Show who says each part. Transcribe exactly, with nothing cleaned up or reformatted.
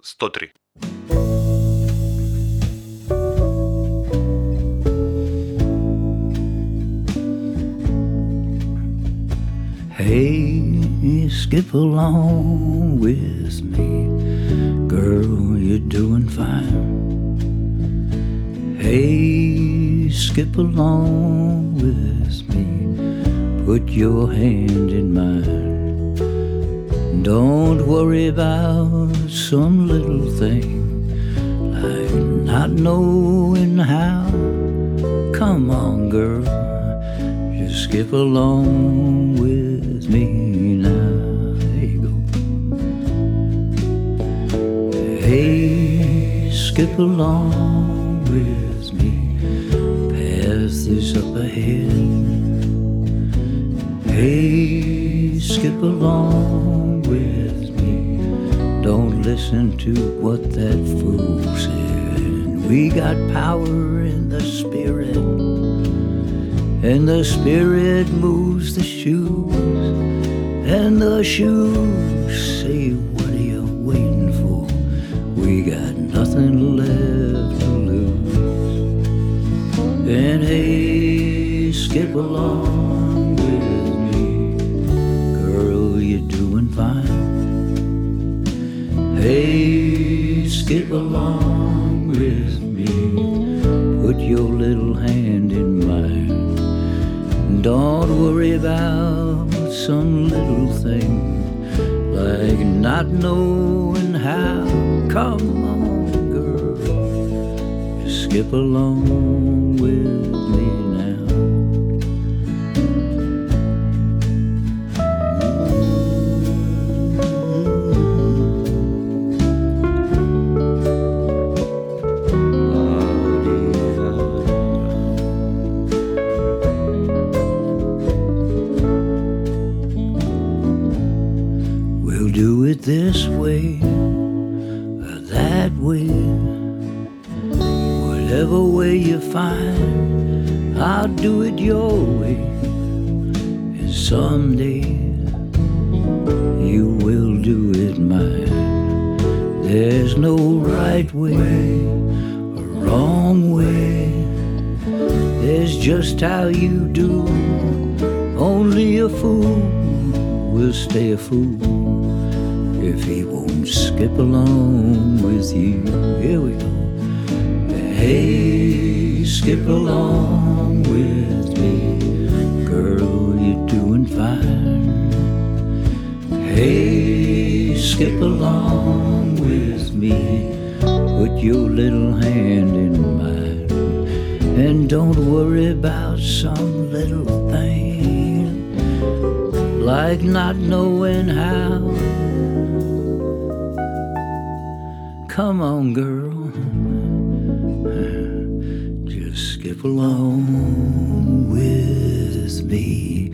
Speaker 1: сто три.
Speaker 2: Hey, skip along with me, girl, you're doing fine. Hey, skip along with me, put your hand in mine. Don't worry about some little thing like not knowing how. Come on, girl, just skip along with me now. There you go. Hey, skip along with me, path is up ahead. Hey, skip along with me, don't listen to what that fool said. We got power in the spirit, and the spirit moves the shoes, and the shoes say, what are you waiting for? We got nothing left to lose. And hey, skip along with me, girl, you're doing fine. Hey, skip along with me, put your little hand in mine. Don't worry about some little thing like not knowing how. Come on, girl, just skip along with me now. Do it this way or that way, whatever way you find, I'll do it your way. And someday you will do it mine. There's no right way or wrong way, there's just how you do. Only a fool will stay a fool if he won't skip along with you. Here we go. Hey, skip along with me, girl, you're doing fine. Hey, skip along with me, put your little hand in mine. And don't worry about some little thing like not knowing how. Come on, girl, just skip along with me.